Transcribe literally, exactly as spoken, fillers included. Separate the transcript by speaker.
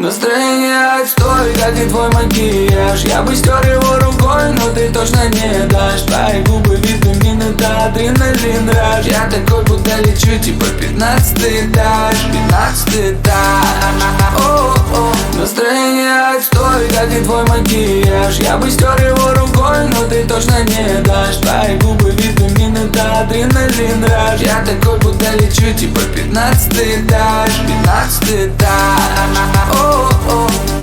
Speaker 1: Настроение отстой, как и твой макияж. Я бы стер его рукой, но ты точно не дашь. Твои губы, витамины, да, адреналин, раж. Я такой, будто лечу, типа пятнадцатый этаж. Пятнадцатый этаж. О-о-о. Настроение отстой, как и твой макияж. Я бы стер его рукой, но ты точно не дашь. Твои губы, витамины, да, адреналин, раж. Я такой, будто лечу, типа пятнадцатый этаж. Пятнадцатый этаж.